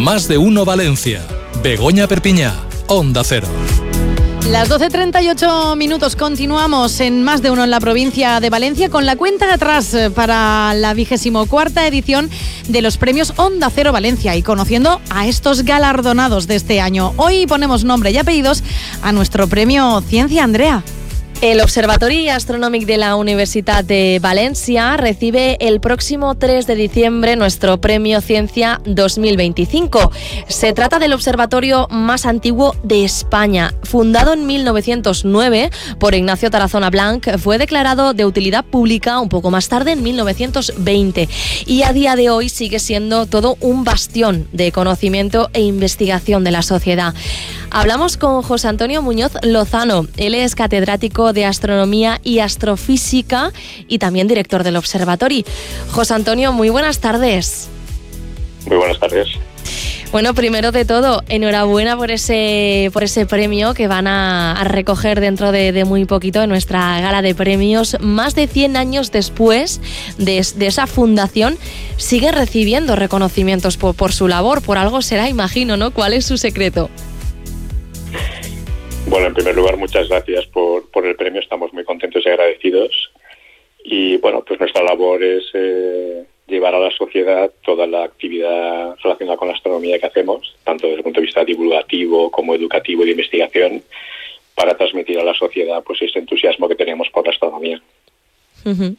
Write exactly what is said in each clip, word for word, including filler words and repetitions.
Más de Uno Valencia. Begoña Perpiñá, Onda Cero. Las doce treinta y ocho minutos, continuamos en Más de Uno en la provincia de Valencia con la cuenta atrás para la vigésimo cuarta edición de los premios Onda Cero Valencia y conociendo a estos galardonados de este año. Hoy ponemos nombre y apellidos a nuestro premio Ciencia. Andrea. El Observatori Astronòmic de la Universitat de Valencia recibe el próximo tres de diciembre nuestro Premio Ciencia dos mil veinticinco. Se trata del observatorio más antiguo de España. Fundado en mil novecientos nueve por Ignacio Tarazona Blanc, fue declarado de utilidad pública un poco más tarde, en mil novecientos veinte. Y a día de hoy sigue siendo todo un bastión de conocimiento e investigación de la sociedad. Hablamos con José Antonio Muñoz Lozano. Él es catedrático de Astronomía y Astrofísica y también director del Observatori. José Antonio, muy buenas tardes. Muy buenas tardes. Bueno, primero de todo, enhorabuena por ese por ese premio que van a, a recoger dentro de, de muy poquito en nuestra gala de premios. Más de cien años después de, de esa fundación, sigue recibiendo reconocimientos por, por su labor. Por algo será, imagino, ¿no? ¿Cuál es su secreto? Bueno, en primer lugar, muchas gracias por, por el premio. Estamos muy contentos y agradecidos. Y bueno, pues nuestra labor es eh, llevar a la sociedad toda la actividad relacionada con la astronomía que hacemos, tanto desde el punto de vista divulgativo como educativo y de investigación, para transmitir a la sociedad pues ese entusiasmo que tenemos por la astronomía. Uh-huh.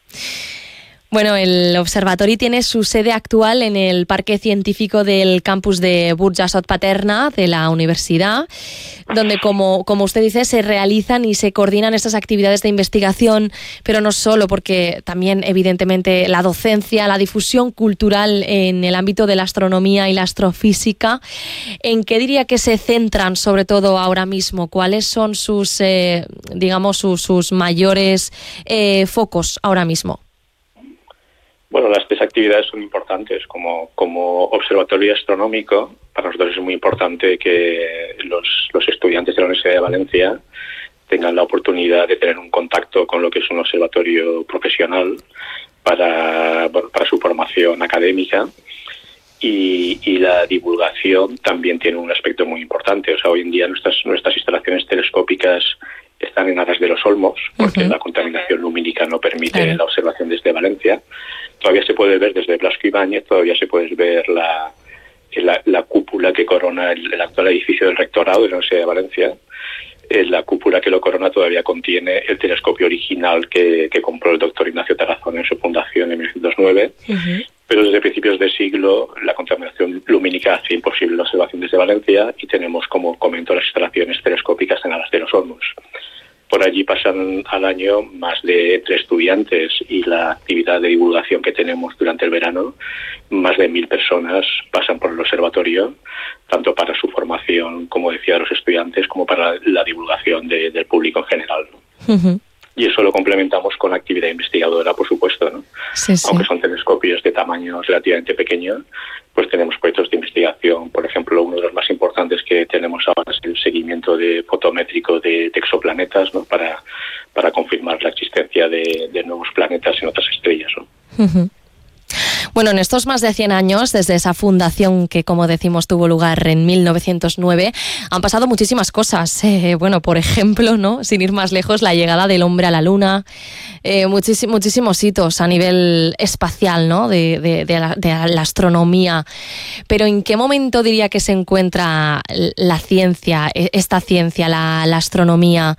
Bueno, el Observatori tiene su sede actual en el Parque Científico del campus de Burjassot-Paterna de la universidad, donde, como, como usted dice, se realizan y se coordinan estas actividades de investigación, pero no solo, porque también, evidentemente, la docencia, la difusión cultural en el ámbito de la astronomía y la astrofísica. ¿En qué diría que se centran, sobre todo ahora mismo? ¿Cuáles son sus, eh, digamos, sus, sus mayores eh, focos ahora mismo? Bueno, las tres actividades son importantes. Como, como observatorio astronómico, para nosotros es muy importante que los, los estudiantes de la Universidad de Valencia tengan la oportunidad de tener un contacto con lo que es un observatorio profesional para, bueno, para su formación académica. Y, y la divulgación también tiene un aspecto muy importante. O sea, hoy en día nuestras, nuestras instalaciones telescópicas están en Aras de los Olmos, porque uh-huh. la contaminación lumínica no permite uh-huh. la observación desde Valencia. Todavía se puede ver desde Blasco Ibáñez, todavía se puede ver la, la, la cúpula que corona el, el actual edificio del rectorado de la Universidad de Valencia. La cúpula que lo corona todavía contiene el telescopio original que, que compró el doctor Ignacio Tarazona en su fundación en mil novecientos nueve. Uh-huh. Pero desde principios de siglo la contaminación lumínica hace imposible la observación desde Valencia y tenemos, como comento, las instalaciones telescópicas en Aras de los Olmos. Por allí pasan al año más de entre estudiantes y la actividad de divulgación que tenemos durante el verano, más de mil personas pasan por el observatorio, tanto para su formación, como decía, los estudiantes, como para la divulgación de, del público en general, ¿no? Uh-huh. Y eso lo complementamos con actividad investigadora, por supuesto, ¿no? Sí, sí. Aunque son telescopios de tamaño relativamente pequeño, pues tenemos proyectos de investigación. Por ejemplo, uno de los más importantes que tenemos ahora es el seguimiento de fotométrico de, de exoplanetas, ¿no? Para, para confirmar la existencia de, de nuevos planetas en otras estrellas, ¿no? Uh-huh. Bueno, en estos más de cien años, desde esa fundación que, como decimos, tuvo lugar en mil novecientos nueve, han pasado muchísimas cosas. Eh, bueno, por ejemplo, ¿no? Sin ir más lejos, la llegada del hombre a la Luna, eh, muchísimos, muchísimos hitos a nivel espacial, ¿no? De, de, de, la, de la astronomía. Pero ¿en qué momento diría que se encuentra la ciencia, esta ciencia, la, la astronomía?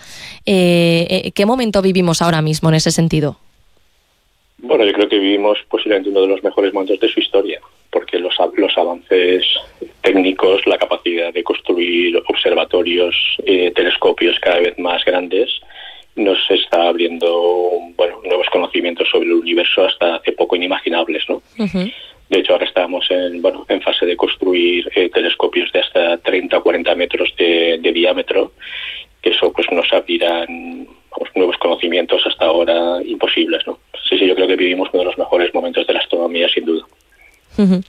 Eh, ¿Qué momento vivimos ahora mismo en ese sentido? Bueno, yo creo que vivimos posiblemente uno de los mejores momentos de su historia, porque los, los avances técnicos, la capacidad de construir observatorios, eh, telescopios cada vez más grandes, nos está abriendo, bueno, nuevos conocimientos sobre el universo hasta hace poco inimaginables, ¿no? Uh-huh. De hecho, ahora estamos en, bueno, en fase de construir eh, telescopios de hasta treinta o cuarenta metros de, de diámetro, que eso pues nos abrirán nuevos conocimientos hasta ahora imposibles, ¿no? Sí, sí, yo creo que vivimos uno de los mejores momentos de la astronomía, sin duda. Uh-huh.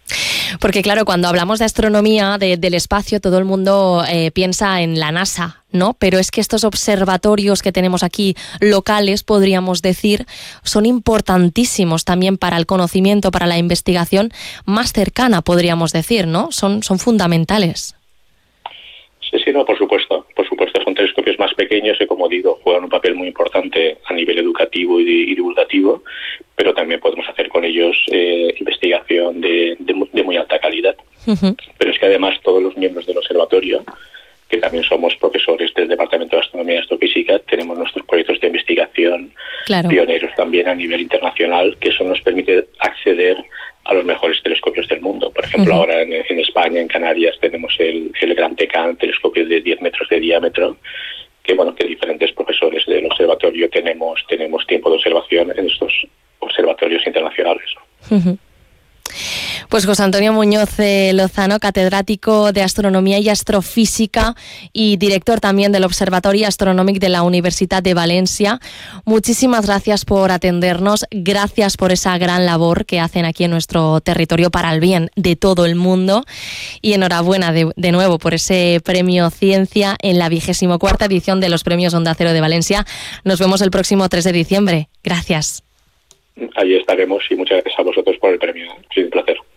Porque claro, cuando hablamos de astronomía, de, del espacio, todo el mundo eh, piensa en la NASA, ¿no? Pero es que estos observatorios que tenemos aquí, locales, podríamos decir, son importantísimos también para el conocimiento, para la investigación más cercana, podríamos decir, ¿no? Son, son fundamentales. Sí, sí, no, por supuesto. Por supuesto, son telescopios más pequeños que, como digo, juegan un papel muy importante a nivel educativo y, y divulgativo, pero también podemos hacer con ellos eh, investigación de, de, de muy alta calidad. Uh-huh. Pero es que además todos los miembros del observatorio, que también somos profesores del Departamento de Astronomía y Astrofísica, tenemos nuestros proyectos de investigación, claro, pioneros también a nivel internacional, que eso nos permite acceder a los mejores telescopios del mundo. Por ejemplo, uh-huh. ahora en, en España, en Canarias, tenemos el, el Gran Tecan, telescopio de diez metros de diámetro, que bueno, que diferentes profesores del observatorio tenemos tenemos tiempo de observación en estos observatorios internacionales. Uh-huh. Pues José Antonio Muñoz eh, Lozano, catedrático de Astronomía y Astrofísica y director también del Observatorio Astronòmic de la Universitat de Valencia. Muchísimas gracias por atendernos, gracias por esa gran labor que hacen aquí en nuestro territorio para el bien de todo el mundo y enhorabuena de, de nuevo por ese premio Ciencia en la vigésimo cuarta edición de los premios Onda Cero de Valencia. Nos vemos el próximo tres de diciembre. Gracias. Allí estaremos y muchas gracias a vosotros por el premio. Ha sido un placer.